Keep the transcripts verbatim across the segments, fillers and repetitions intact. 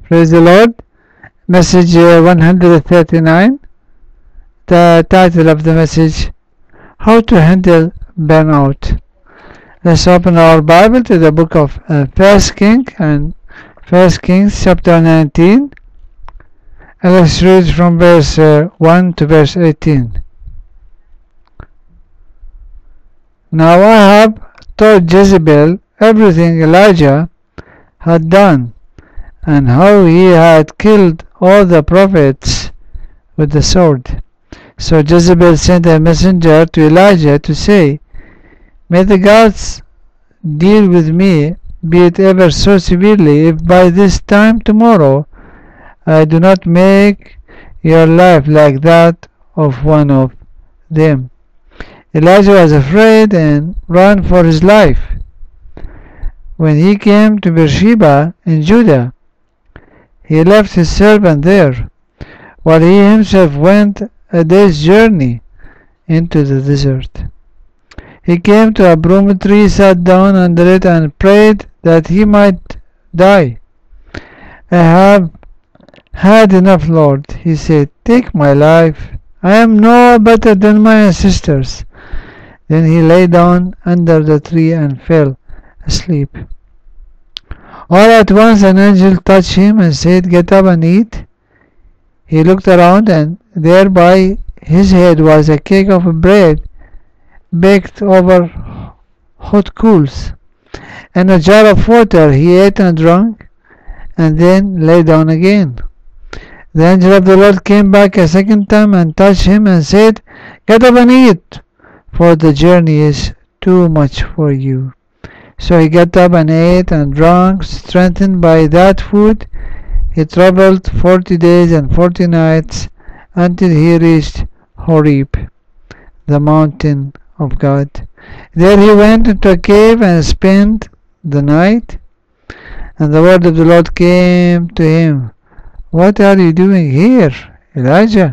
Praise the Lord. Message uh, one hundred thirty-nine. The title of the message, How to Handle Burnout. Let's open our Bible to the book of uh, First Kings and First Kings chapter nineteen. And let's read from verse uh, one to verse eighteen. Now Ahab told Jezebel everything Elijah had done, and how he had killed all the prophets with the sword. So Jezebel sent a messenger to Elijah to say, May the gods deal with me, be it ever so severely, if by this time tomorrow I do not make your life like that of one of them. Elijah was afraid and ran for his life. When he came to Beersheba in Judah, he left his servant there, while he himself went a day's journey into the desert. He came to a broom tree, sat down under it, and prayed that he might die. I have had enough, Lord, he said. Take my life. I am no better than my ancestors. Then he lay down under the tree and fell asleep. All at once an angel touched him and said, Get up and eat. He looked around, and there by his head was a cake of bread baked over hot coals, and a jar of water. He ate and drank, and then lay down again. The angel of the Lord came back a second time and touched him and said, Get up and eat, for the journey is too much for you. So he got up and ate and drank. Strengthened by that food, he traveled forty days and forty nights until he reached Horeb, the mountain of God. There he went into a cave and spent the night. And the word of the Lord came to him, What are you doing here, Elijah?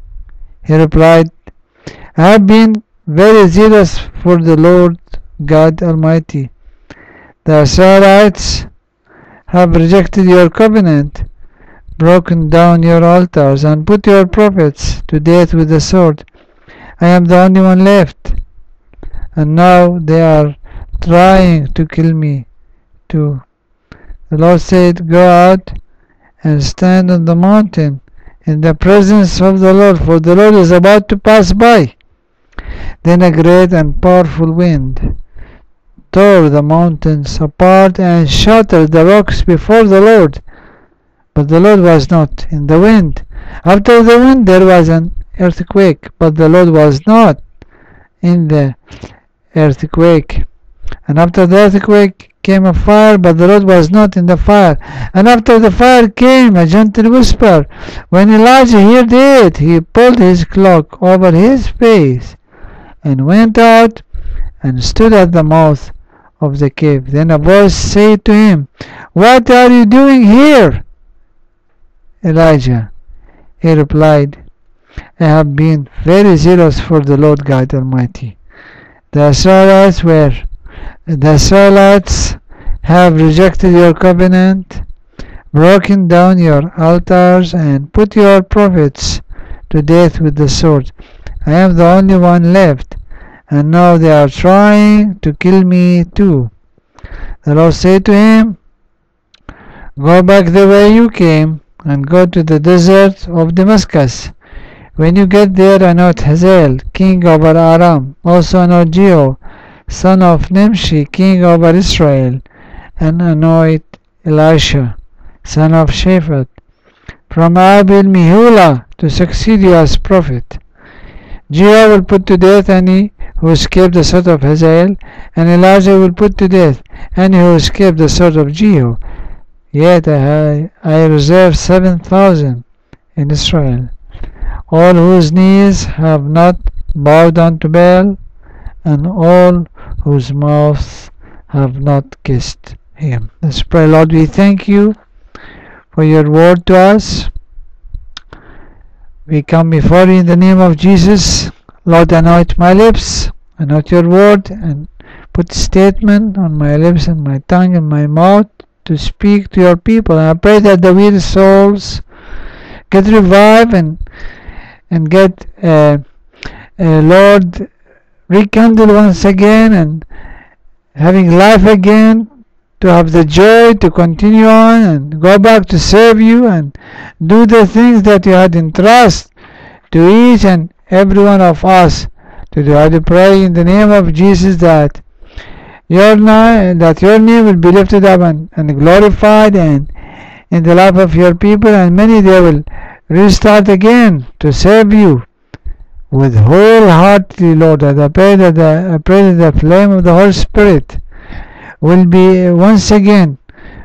He replied, I have been very zealous for the Lord God Almighty. The Israelites have rejected your covenant, broken down your altars, and put your prophets to death with the sword. I am the only one left, and now they are trying to kill me too. The Lord said, Go out and stand on the mountain in the presence of the Lord, for the Lord is about to pass by. Then a great and powerful wind tore the mountains apart and shattered the rocks before the Lord. But the Lord was not in the wind. After the wind there was an earthquake, but the Lord was not in the earthquake. And after the earthquake came a fire, but the Lord was not in the fire. And after the fire came a gentle whisper. When Elijah heard it, he pulled his cloak over his face and went out and stood at the mouth of the cave. Then a voice said to him, What are you doing here, Elijah? He replied, I have been very zealous for the Lord God Almighty. The Israelites were the Israelites have rejected your covenant, broken down your altars, and put your prophets to death with the sword. I am the only one left, and now they are trying to kill me too. The Lord said to him, Go back the way you came, and go to the desert of Damascus. When you get there, anoint Hazael, king over Aram, also anoint Jehu, son of Nimshi, king over Israel, and anoint Elisha, son of Shaphat, from Abel Meholah, to succeed you as prophet. Jehu will put to death any who escaped the sword of Hazael, and Elijah will put to death any who escaped the sword of Jehu. Yet I, I reserve seven thousand in Israel, all whose knees have not bowed down to Baal, and all whose mouths have not kissed him. Let's pray. Lord, we thank you for your word to us. We come before you in the name of Jesus. Lord, anoint my lips, anoint your word, and put statement on my lips and my tongue and my mouth to speak to your people. And I pray that the weary souls get revived and and get uh, uh, Lord rekindled once again and having life again, to have the joy to continue on and go back to serve you and do the things that you had entrusted to each and every one of us to do. I do pray in the name of Jesus that your name, that your name will be lifted up and, and glorified and in the life of your people, and many they will restart again to serve you with wholeheartedly, Lord. And I pray that the, I pray that the flame of the Holy Spirit will be once again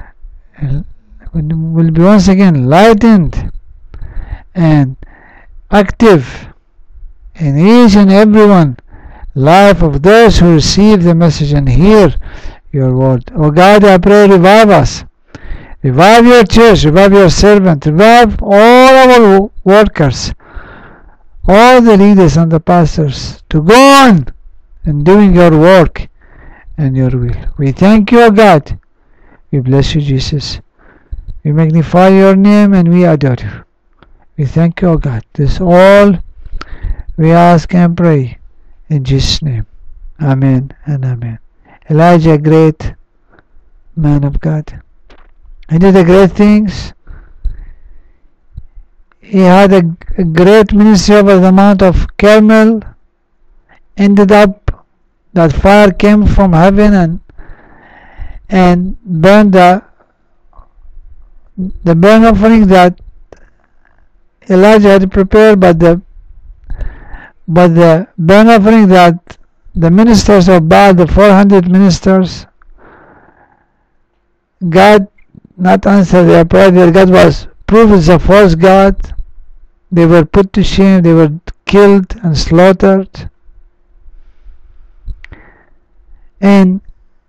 will be once again lightened and active in each and every one life of those who receive the message and hear your word. Oh God, I pray, revive us. Revive your church, revive your servant, revive all our workers, all the leaders and the pastors, to go on in doing your work and your will. We thank you, O God. We bless you, Jesus. We magnify your name and we adore you. We thank you, O God. This all we ask and pray in Jesus' name. Amen and amen. Elijah, a great man of God. He did the great things. He had a, a great ministry over the Mount of Carmel. Ended up that fire came from heaven and and burned the the burnt offering that Elijah had prepared, but the but the burnt offering that the ministers of Baal, the four hundred ministers, God not answered their prayer. Their God was proved as a false God. They were put to shame. They were killed and slaughtered. And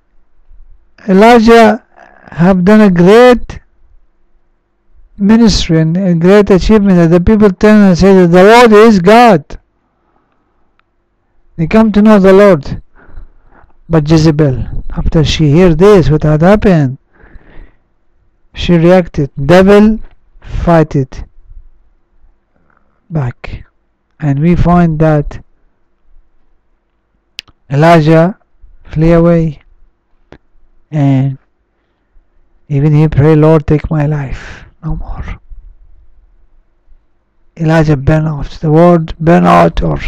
Elijah have done a great ministry and a great achievement that the people turn and say that the Lord is God. They come to know the Lord. But Jezebel, after she heard this, what had happened, she reacted. Devil fight it back. And we find that Elijah flee away, and even he prayed, Lord, take my life, no more. Elijah burn out. The word burn out or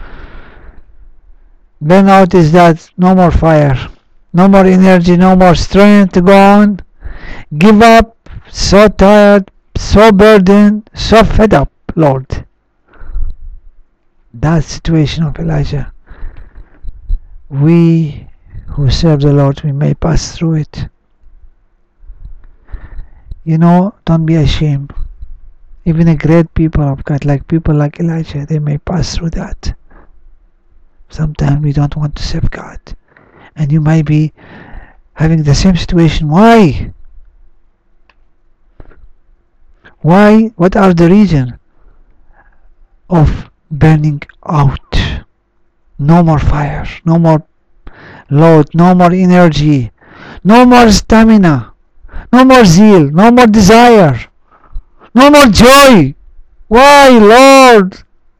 burn out is that no more fire, no more energy, no more strength to go on. Give up, so tired, so burdened, so fed up, Lord. That situation of Elijah, we who serve the Lord, we may pass through it. You know, don't be ashamed. Even a great people of God, like people like Elijah, they may pass through that. Sometimes we don't want to serve God, and you might be having the same situation. Why? Why? What are the reasons of burning out? No more fire, no more load, no more energy, no more stamina, no more zeal, no more desire, no more joy. Why, Lord?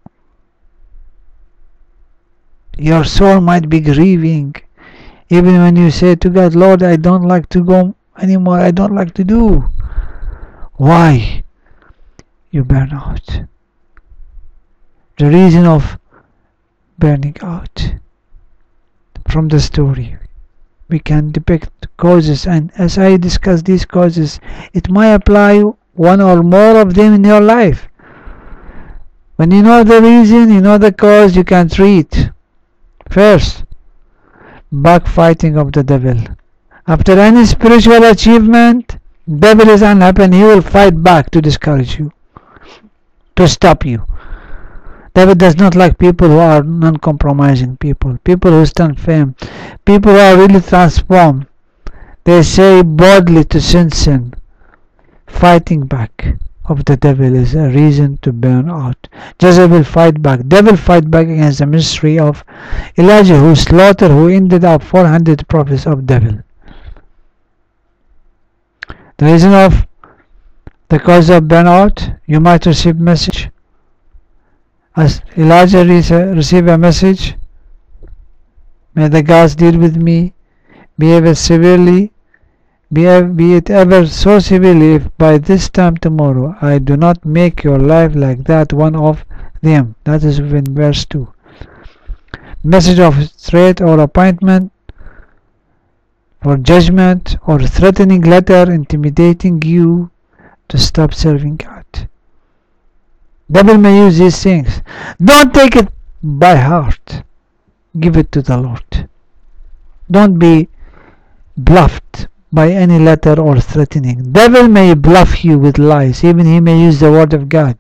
Your soul might be grieving even when you say to God, Lord, I don't like to go anymore, I don't like to do. Why? You burn out. The reason of burning out, from the story we can depict causes, and as I discuss these causes, it might apply one or more of them in your life. When you know the reason, you know the cause, you can treat. First, backfighting of the devil. After any spiritual achievement, devil is unhappy and he will fight back to discourage you, to stop you. David does not like people who are non-compromising people, people who stand firm, people who are really transformed. They say boldly to sin, sin. Fighting back of the devil is a reason to burn out. Jezebel fight back. Devil fight back against the ministry of Elijah, who slaughtered, who ended up four hundred prophets of devil. The reason of the cause of burnout, you might receive message. As Elijah received a message, may the gods deal with me, behave severely, be it ever so severely, if by this time tomorrow I do not make your life like that one of them. That is in verse two. Message of threat or appointment for judgment or threatening letter intimidating you to stop serving God. Devil may use these things. Don't take it by heart. Give it to the Lord. Don't be bluffed by any letter or threatening. Devil may bluff you with lies. Even he may use the word of God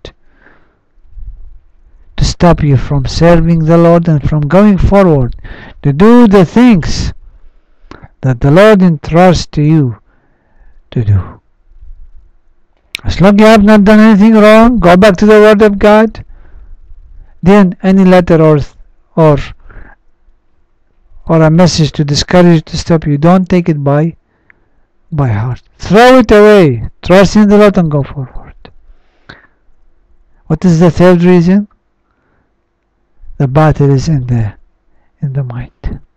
to stop you from serving the Lord and from going forward to do the things that the Lord entrusts to you to do. As long as you have not done anything wrong, go back to the word of God. Then any letter or or or a message to discourage you, to stop you, don't take it by by heart. Throw it away. Trust in the Lord and go forward. What is the third reason? The battle is in the in the mind.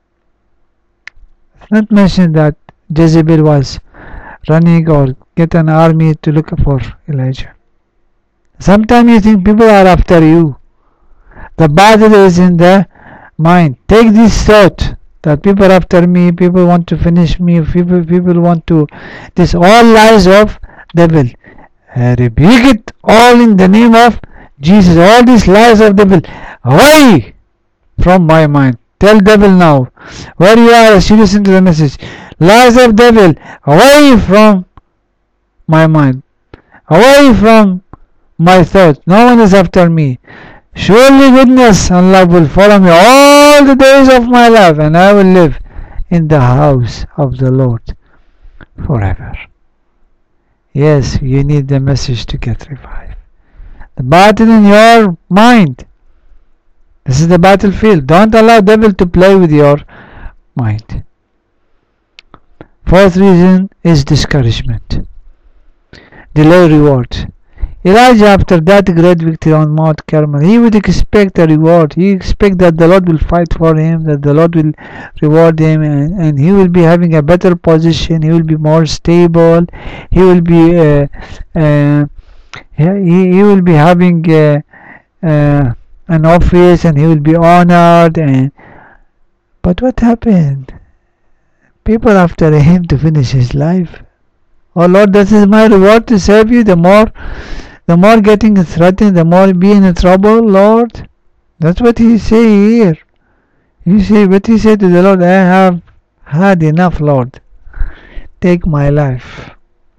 It's not mentioned that Jezebel was running or get an army to look for Elijah. Sometimes you think people are after you. The battle is in the mind. Take this thought that people are after me, people want to finish me, people people want to, this all lies of devil. I rebuke it all in the name of Jesus. All these lies of devil, away from my mind. Tell devil now, where you are as you listen to the message, lies of devil, away from my mind, away from my thoughts. No one is after me. Surely goodness and love will follow me all the days of my life, and I will live in the house of the Lord forever. Yes, you need the message to get revived. The battle in your mind. This is the battlefield. Don't allow devil to play with your mind. Fourth reason is discouragement. Delay reward. Elijah, after that great victory on Mount Carmel, he would expect a reward. He expect that the Lord will fight for him, that the Lord will reward him, and, and he will be having a better position. He will be more stable. He will be uh, uh, he, he will be having uh, uh, an office, and he will be honored. And but what happened? People after him to finish his life. Oh Lord, this is my reward to serve you. The more The more getting threatened, the more being in trouble, Lord. That's what he say here. You see what he said to the Lord, I have had enough, Lord. Take my life.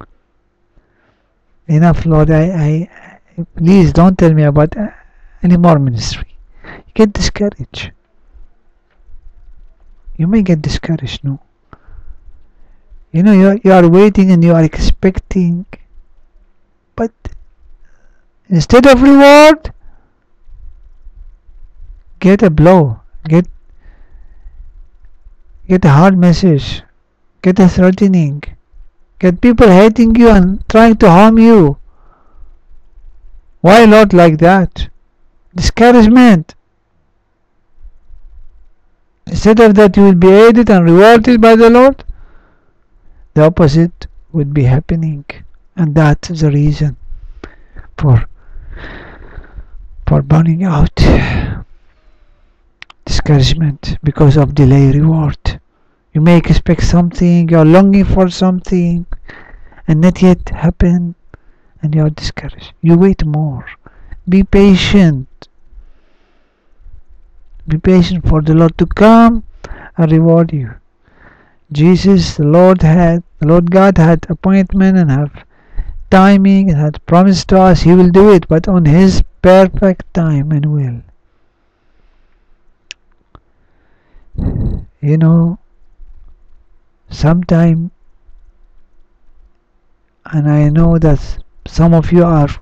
Enough, Lord. I, I please don't tell me about any more ministry. You get discouraged. You may get discouraged, no? You know, you are, you are waiting and you are expecting, but instead of reward, get a blow, get get a hard message, get a threatening, get people hating you and trying to harm you. Why not like that? Discouragement. Instead of that, you will be aided and rewarded by the Lord. The opposite would be happening, and that's the reason for for burning out. Discouragement because of delay reward. You may expect something, you are longing for something, and not yet happen, and you are discouraged. You wait more. Be patient. Be patient for the Lord to come and reward you. Jesus, the Lord had, the Lord God had appointment and have timing and had promised to us He will do it, but on His perfect time and will. You know, sometime, and I know that some of you are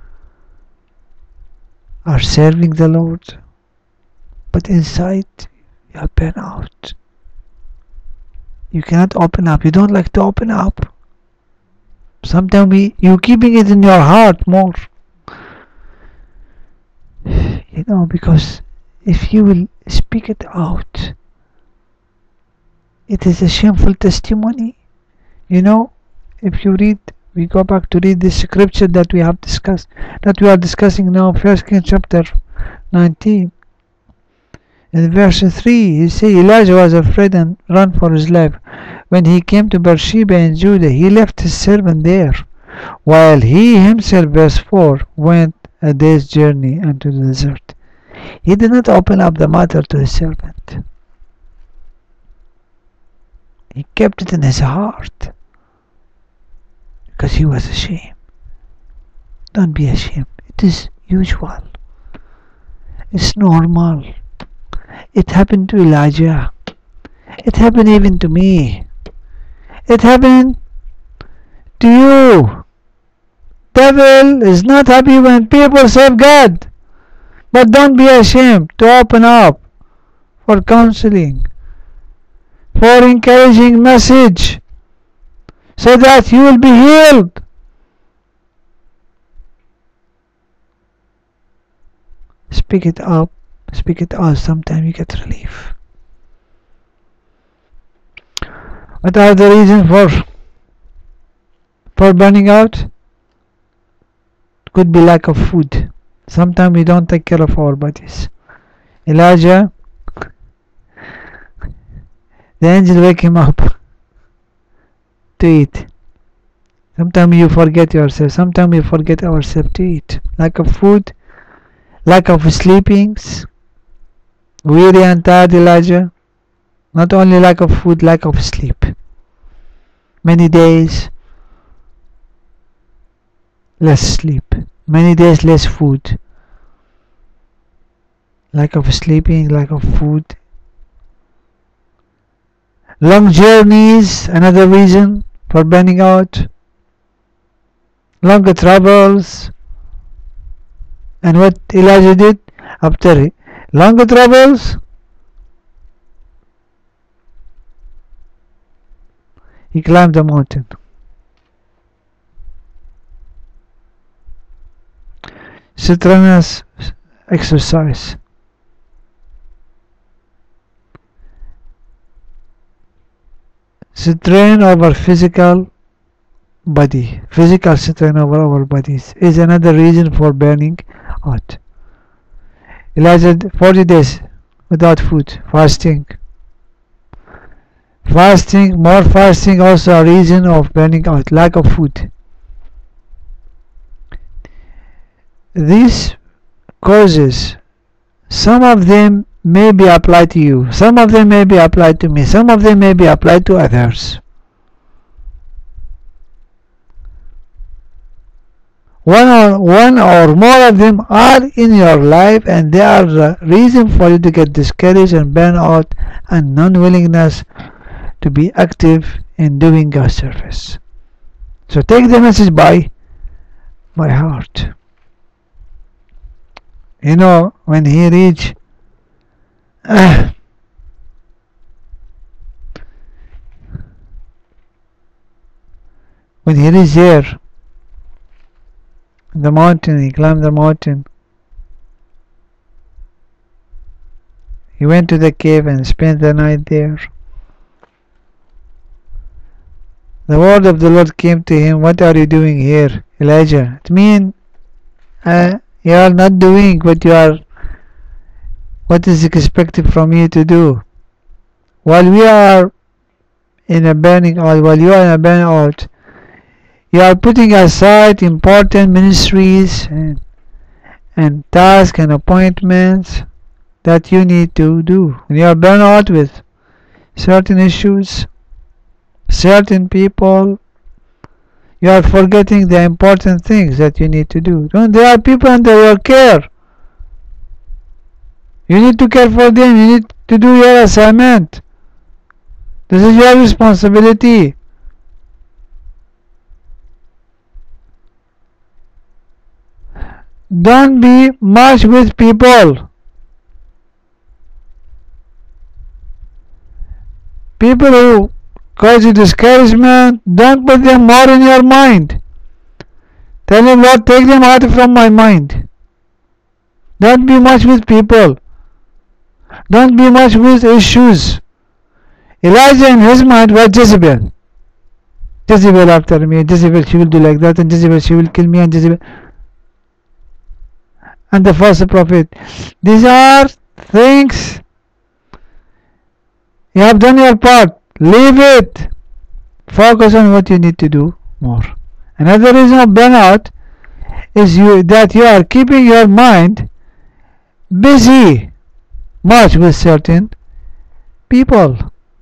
are serving the Lord, but inside you are burnt out. You cannot open up. You don't like to open up. Sometimes we, you keeping it in your heart more. You know, because if you will speak it out, it is a shameful testimony. You know, if you read, we go back to read this scripture that we have discussed, that we are discussing now, First Kings chapter nineteen. In verse three, he says, Elijah was afraid and ran for his life. When he came to Beersheba in Judah, he left his servant there, while he himself, verse four, went a day's journey into the desert. He did not open up the matter to his servant. He kept it in his heart because he was ashamed. Don't be ashamed. It is usual. It's normal. It happened to Elijah. It happened even to me. It happened to you. Devil is not happy when people serve God. But don't be ashamed to open up for counseling, for encouraging message, so that you will be healed. Speak it up, speak it out. Sometimes you get relief. What are the reasons for for burning out? Could be lack of food. Sometimes we don't take care of our bodies. Elijah, the angel wake him up to eat. Sometimes you forget yourself. Sometimes we forget ourselves to eat. Lack of food, lack of sleepings, weary and tired Elijah. Not only lack of food, lack of sleep. Many days, less sleep. Many days, less food. Lack of sleeping, lack of food. Long journeys, another reason for burning out. Longer travels. And what Elijah did after longer travels, he climbed the mountain. Strenuous exercise. Strain over physical body. Physical strain over our bodies is another reason for burning out. Elijah forty days without food, fasting. Fasting, more fasting also a reason of burning out, lack of food. These causes, some of them may be applied to you, some of them may be applied to me, some of them may be applied to others. One or, one or more of them are in your life, and they are the reason for you to get discouraged and burn out and non-willingness to be active in doing God's service. So take the message by by heart. You know, when he reached uh, when he reached there, the mountain, he climbed the mountain. He went to the cave and spent the night there. The word of the Lord came to him, "What are you doing here, Elijah?" It means uh, you are not doing what you are, what is expected from you to do. While we are in a burning out, while you are in a burnout, you are putting aside important ministries and, and tasks and appointments that you need to do. When you are burned out with certain issues, certain people, you are forgetting the important things that you need to do. Don't, there are people under your care. You need to care for them. You need to do your assignment. This is your responsibility. Don't be much with people. People who cause you discouragement, don't put them more in your mind. Tell him, Lord, take them out from my mind. Don't be much with people. Don't be much with issues. Elijah in his mind was Jezebel. Jezebel after me. Jezebel, she will do like that. And Jezebel, she will kill me. And Jezebel. And the false prophet. These are things. You have done your part. Leave it. Focus on what you need to do more. Another reason of burnout is you that you are keeping your mind busy much with certain people.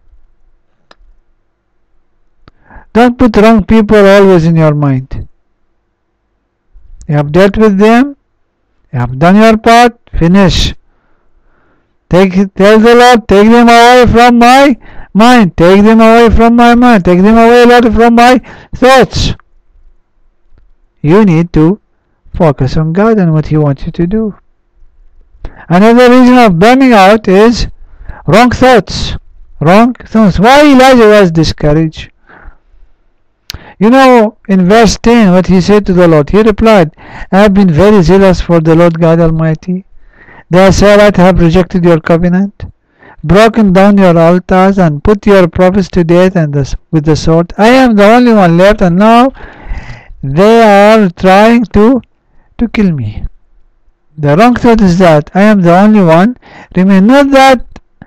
Don't put wrong people always in your mind. You have dealt with them. You have done your part. Finish. Take, tell the Lord, take them away from my mind. Take them away from my mind. Take them away, Lord, from my thoughts. You need to focus on God and what He wants you to do. Another reason of burning out is wrong thoughts. Wrong thoughts. Why Elijah was discouraged? You know, in verse ten, what he said to the Lord, he replied, I have been very zealous for the Lord God Almighty. The Israelites have rejected your covenant, broken down your altars, and put your prophets to death and the, with the sword. I am the only one left, and now they are trying to, to kill me. The wrong thought is that I am the only one. Remember, not that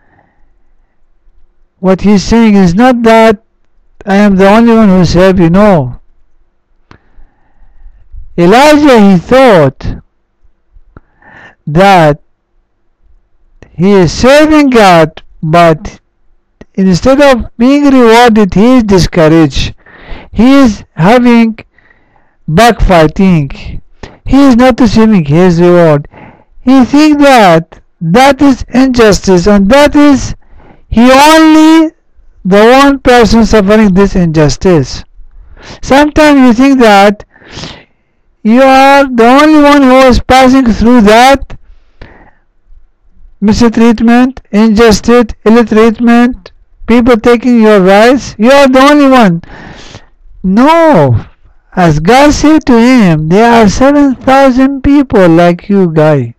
what he's saying is not that I am the only one who serve you. No. Elijah, he thought that he is serving God, but instead of being rewarded, he is discouraged. He is having backfighting. He is not receiving his reward. He thinks that that is injustice, and that is he only the one person suffering this injustice. Sometimes you think that you are the only one who is passing through that mistreatment, injustice, ill treatment, people taking your rights. You are the only one. No. As God said to him, there are seven thousand people like you, guy.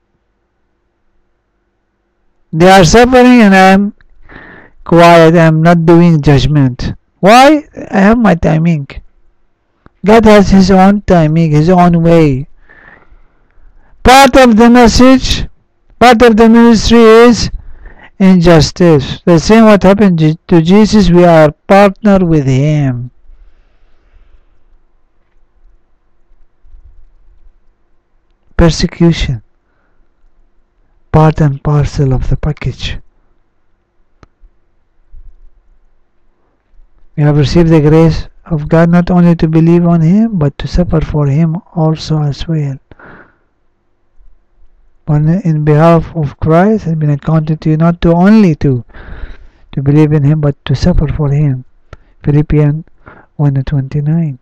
They are suffering and I am quiet. I am not doing judgment. Why? I have my timing. God has His own timing, His own way. Part of the message, part of the ministry is injustice. The same what happened to Jesus, we are partner with Him. Persecution, part and parcel of the package. We have received the grace of God not only to believe on Him, but to suffer for Him also as well. But in behalf of Christ has been accounted to you not to only to, to believe in Him, but to suffer for Him. Philippians one twenty-nine.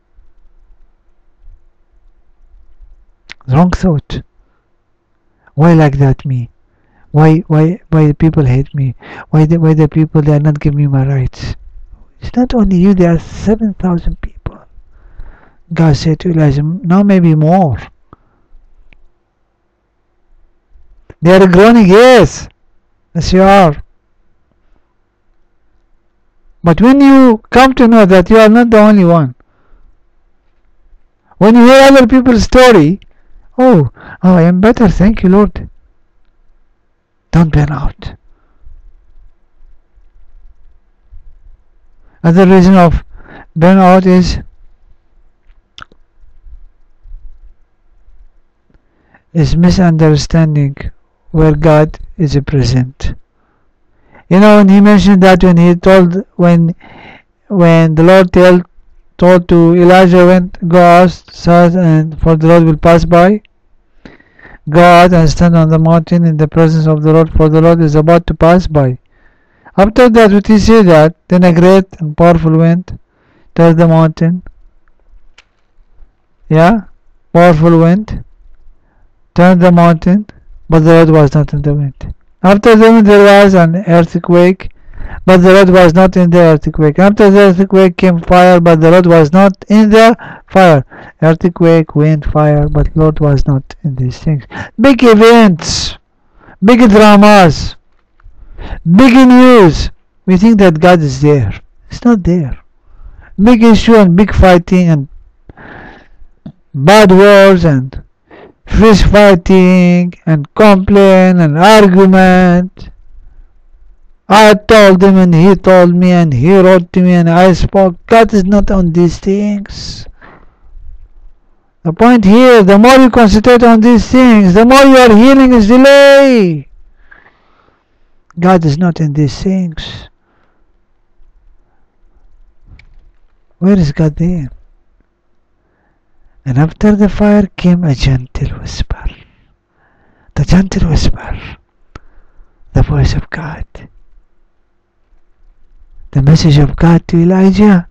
Wrong thought. Why like that me? Why why why the people hate me? Why the why the people they are not giving me my rights? It's not only you, there are seven thousand people. God said to Elijah, now maybe more. They are groaning, yes. Yes you are. But when you come to know that you are not the only one, when you hear other people's story, Oh, oh, I am better, thank you, Lord. Don't burn out. Another reason of burnout is is misunderstanding where God is present. You know, when He mentioned that when He told when when the Lord told told to Elijah, went go out south and for the Lord will pass by. Go out and stand on the mountain in the presence of the Lord, for the Lord is about to pass by. After that, when he said that, then a great and powerful wind touched the mountain. Yeah, powerful wind turned the mountain, but the Lord was not in the wind. After the wind there was an earthquake, but the Lord was not in the earthquake. After the earthquake came fire, but the Lord was not in the fire, earthquake, wind, fire, but Lord was not in these things. Big events, big dramas, big news. We think that God is there. It's not there. Big issue and big fighting and bad words and fish fighting and complaint and argument. I told him and he told me and he wrote to me and I spoke. God is not on these things. The point here, the more you concentrate on these things, the more your healing is delayed. God is not in these things. Where is God there? And after the fire came a gentle whisper. The gentle whisper. The voice of God. The message of God to Elijah.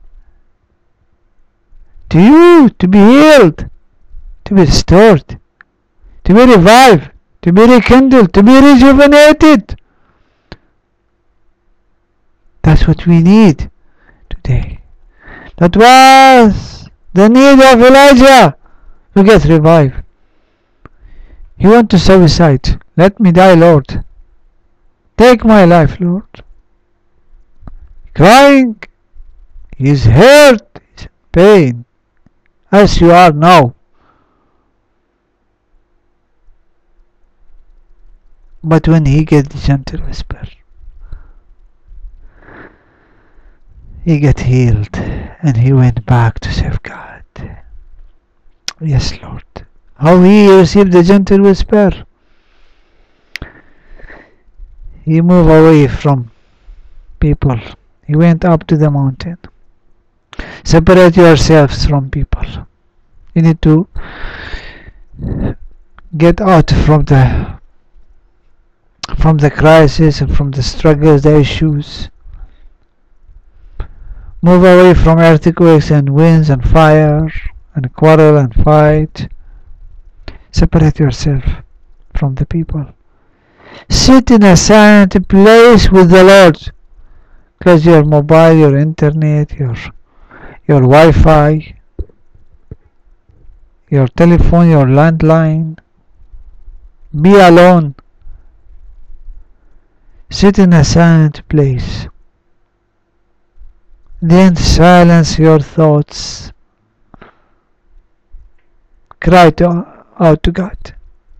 To you, to be healed, to be restored, to be revived, to be rekindled, to be rejuvenated. That's what we need today. That was the need of Elijah to get revived. He went to suicide. Let me die, Lord. Take my life, Lord. Crying. He is hurt. He is in pain. As you are now. But when he gets the gentle whisper, he got healed and he went back to serve God. Yes, Lord. How he received the gentle whisper. He moved away from people. He went up to the mountain. Separate yourselves from people. You need to get out from the from the crisis and from the struggles, the issues. Move away from earthquakes and winds and fire and quarrel and fight. Separate yourself from the people. Sit in a silent place with the Lord. Close your mobile, your internet, your your Wi-Fi, your telephone, your landline. Be alone. Sit in a silent place. Then silence your thoughts. Cry to, out to God.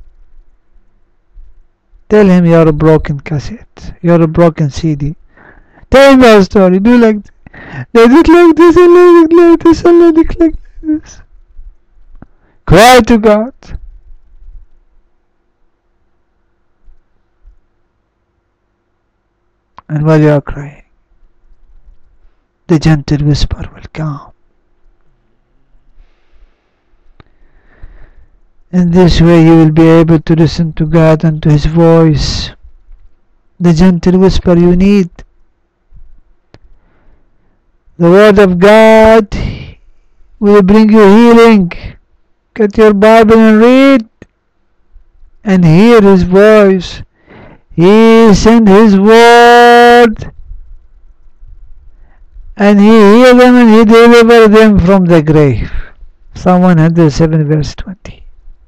Tell him you're a broken cassette. You're a broken C D. Tell him your story. Do like this. Let it like this and let it like this and let it like this. Cry to God. And while you are crying, the gentle whisper will come. In this way you will be able to listen to God and to His voice. The gentle whisper you need. The Word of God will bring you healing. Get your Bible and read and hear His voice. He sent His Word and He healed them and He delivered them from the grave. Psalm one hundred seven verse twenty.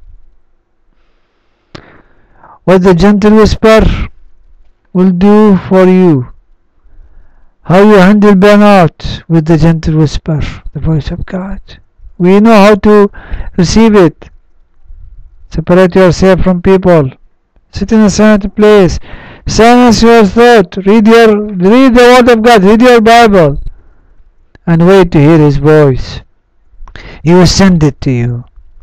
What the gentle whisper will do for you. How you handle burnout with the gentle whisper, the voice of God. We know how to receive it. Separate yourself from people. Sit in a silent place. Silence your thought. Read your read the Word of God. Read your Bible. And wait to hear His voice. He will send it to you.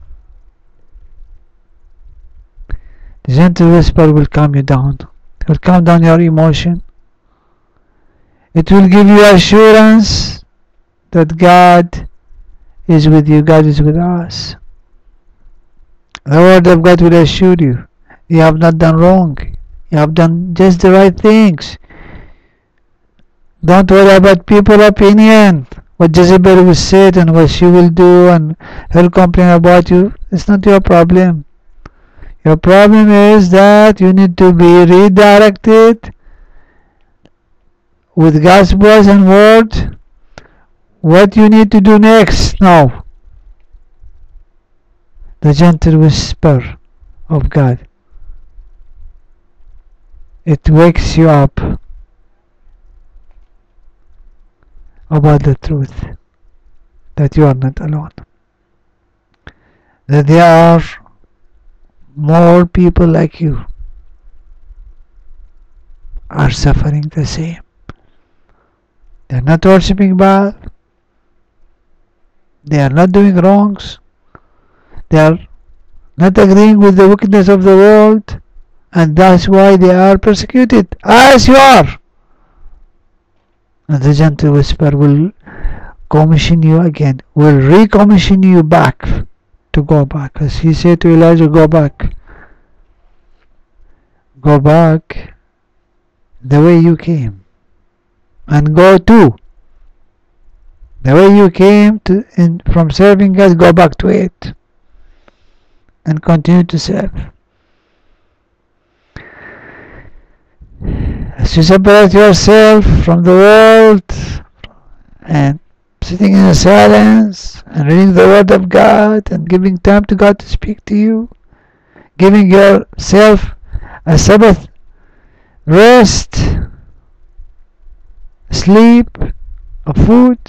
The gentle whisper will calm you down. It will calm down your emotion. It will give you assurance that God is with you. God is with us. The Word of God will assure you. You have not done wrong. You have done just the right things. Don't worry about people's opinion. What Jezebel will say and what she will do and her complain about you. It's not your problem. Your problem is that you need to be redirected with God's voice and word. What you need to do next now. the gentle whisper of God. It wakes you up about the truth that you are not alone, that there are more people like you are suffering the same. They are not worshipping Baal, they are not doing wrongs, they are not agreeing with the wickedness of the world, and that's why they are persecuted, as you are. And the gentle whisper will commission you again, will recommission you back to go back. As he said to Elijah, go back. Go back the way you came. And go to. The way you came to in, from serving God, go back to it. And continue to serve. As you separate yourself from the world and sitting in silence and reading the Word of God and giving time to God to speak to you, giving yourself a Sabbath rest, sleep, a food,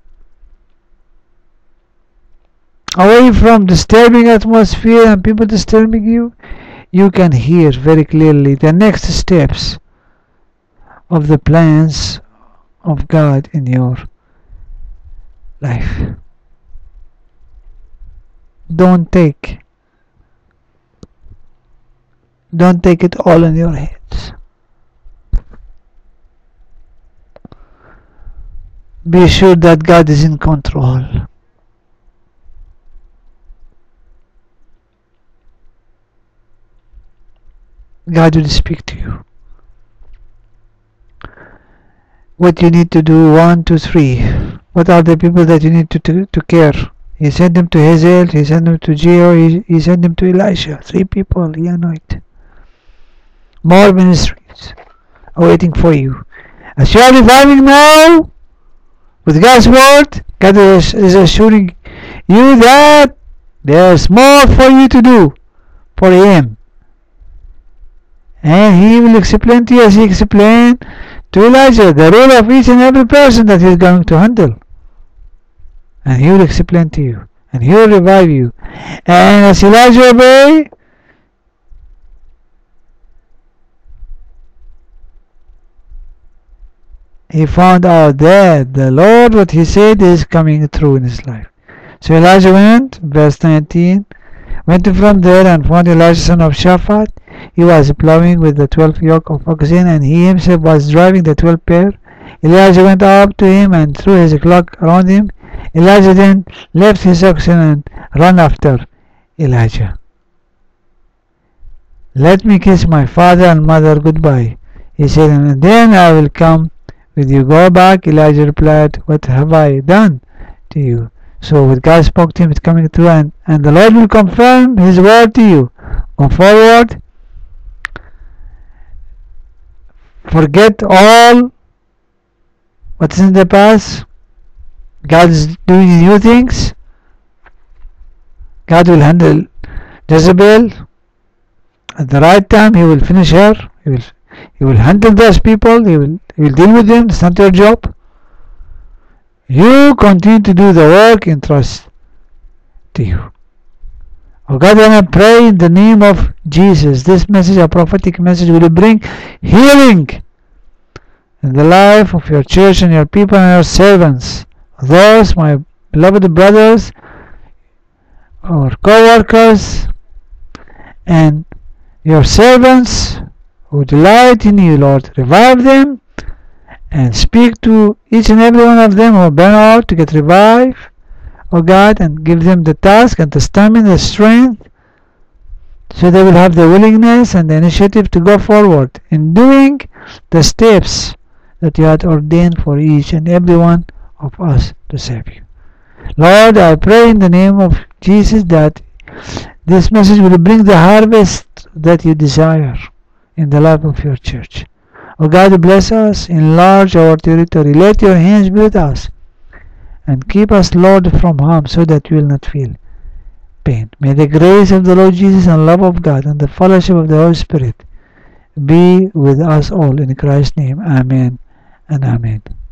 away from disturbing atmosphere and people disturbing you, you can hear very clearly the next steps of the plans of God in your life. Don't take don't take it all in your heads. Be sure that God is in control. God will speak to you. What you need to do, one, two, three. What are the people that you need to, to, to care? He sent them to Hazael, he sent them to Jehu, he, he sent them to Elisha. Three people he anointed. More ministries are waiting for you. As you are reviving now, with God's word, God is, is assuring you that there's more for you to do for Him. And He will explain to you as He explained to Elijah the role of each and every person that He is going to handle. And He will explain to you. And He will revive you. And as Elijah obeyed, he found out that the Lord, what He said, is coming true in his life. So Elijah went, verse nineteen, went from there and found Elijah son of Shaphat. He was plowing with the twelve yoke of oxen, and he himself was driving the twelve pair. Elijah went up to him and threw his cloak around him. Elijah then left his oxen and ran after Elijah. Let me kiss my father and mother goodbye, he said, and then I will come with you. Go back. Elijah replied, what have I done to you? So what God spoke to him is coming true, and, and the Lord will confirm His word to you. Go forward. Forget all what is in the past. God is doing new things. God will handle Jezebel at the right time. He will finish her. He will He will handle those people. He will, he will deal with them. It's not your job. You continue to do the work in trust to you. Oh God, when I pray in the name of Jesus, this message, a prophetic message, will bring healing in the life of your church and your people and your servants. Those, my beloved brothers, or co-workers, and your servants who delight in you, Lord. Revive them and speak to each and every one of them who burn out to get revived, O God, and give them the task and the stamina, the strength, so they will have the willingness and the initiative to go forward in doing the steps that you had ordained for each and every one of us to serve you. Lord, I pray in the name of Jesus that this message will bring the harvest that you desire in the life of your church. O God, bless us, enlarge our territory. Let your hands be with us, and keep us, Lord, from harm, so that we will not feel pain. May the grace of the Lord Jesus and love of God and the fellowship of the Holy Spirit be with us all in Christ's name. Amen and amen.